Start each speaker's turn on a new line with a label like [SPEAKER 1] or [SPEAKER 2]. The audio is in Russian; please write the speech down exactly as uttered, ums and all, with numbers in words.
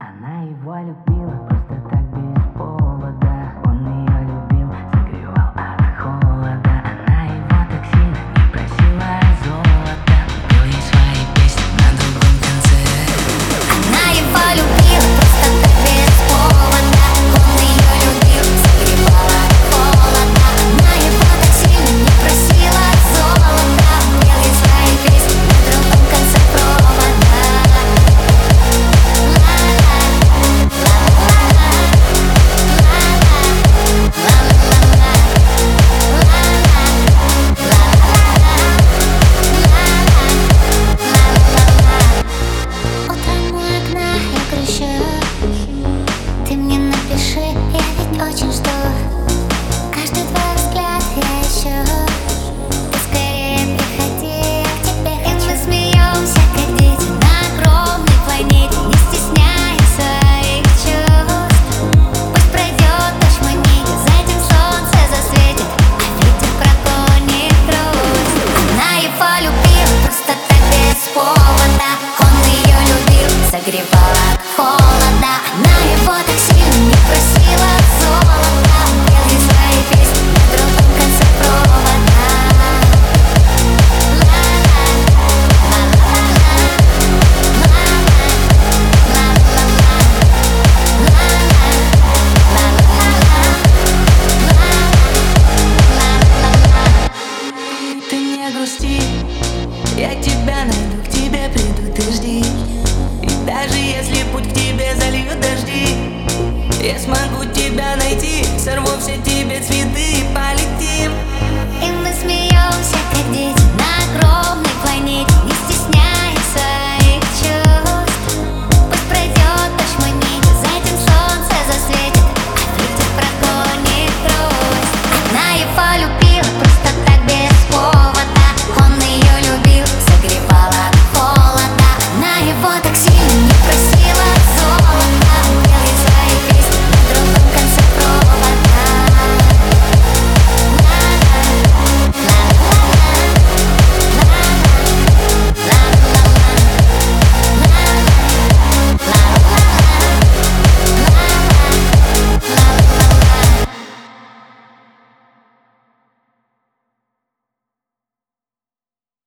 [SPEAKER 1] Она его любила просто так без повода. Он ее любил, согревал от холода. Она его так сильно не просила золота. Пел ей свои песни на другом конце.
[SPEAKER 2] Она его любила просто так без повода. Он ее любил, согревал от холода. Она его так сильно не просила золота. Пел ей свои песни на другом конце провода. Очень жду, каждый твой взгляд я ищу. Ты скорее приходи, я к тебе хочу. И мы смеемся, как дети на огромной планете, не стесняя своих чувств. Пусть пройдет дождь, мы не зайдем, солнце засветит, а ветер прогонит грусть. Она его любила просто так без повода. Он ее любил, согревал от холода. Она его так сильно не просила золота. Пел ей свои песни на другом конце провода.
[SPEAKER 3] Ты не грусти, я тебя найду, к тебе приду, ты жди. И даже если путь к тебе зальют дожди, я смогу тебя найти, сорву все те